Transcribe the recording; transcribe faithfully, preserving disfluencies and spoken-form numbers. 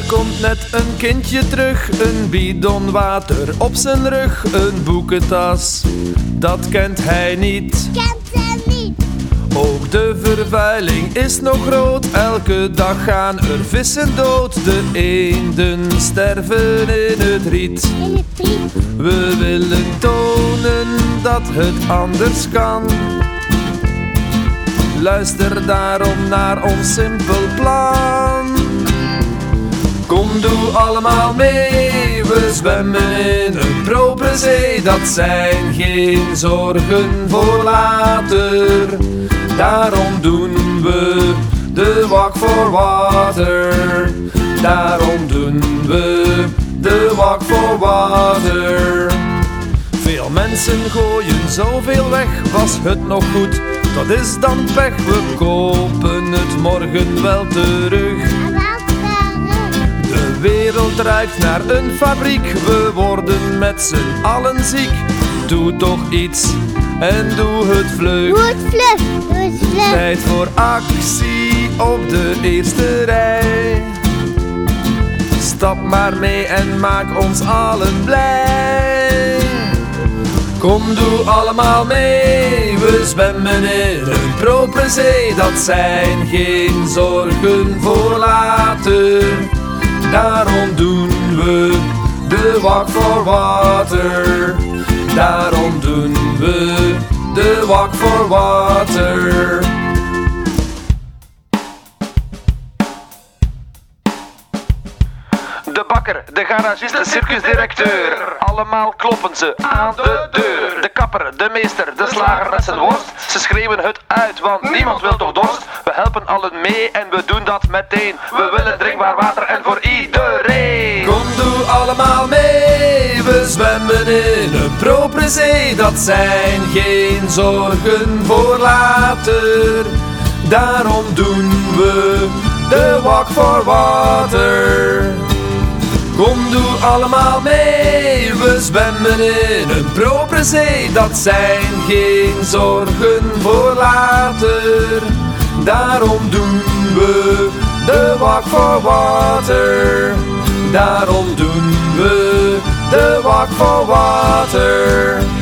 komt net een kindje terug, een bidon water op zijn rug, een boekentas, dat kent hij niet. Kent hij niet. Ook de vervuiling is nog groot, elke dag gaan er vissen dood. De eenden sterven in het riet. In het riet. We willen tonen dat het anders kan. Luister daarom naar ons simpel plan. Kom, doe allemaal mee, we zwemmen in een propere zee. Dat zijn geen zorgen voor later. Daarom doen we de Walk for Water. Daarom doen we de Walk for Water. Veel mensen gooien zoveel weg, was het nog goed? Dat is dan pech, we kopen het morgen wel terug. De wereld ruikt naar een fabriek, we worden met z'n allen ziek. Doe toch iets en doe het vlug. Doe het vlug, doe het vlug. Tijd voor actie op de eerste rij. Stap maar mee en maak ons allen blij. Kom, doe allemaal mee, we zwemmen in een propere zee. Dat zijn geen zorgen voor later. Daarom doen we de Walk for Water. Daarom doen we de Walk for Water. De bakker, de garagist, de circusdirecteur, allemaal kloppen ze aan de deur. De kapper, de meester, de slager met zijn worst, ze schreeuwen het uit, want niemand wil toch dorst. We helpen allen mee en we doen dat meteen. We willen drinkbaar water en voor iedereen. Kom, doe allemaal mee, we zwemmen in een propere zee. Dat zijn geen zorgen voor later. Daarom doen we de Walk for Water. Kom, doe allemaal mee, we zwemmen in een propere zee. Dat zijn geen zorgen voor later. Daarom doen we de Walk for Water. Daarom doen we de Walk for Water.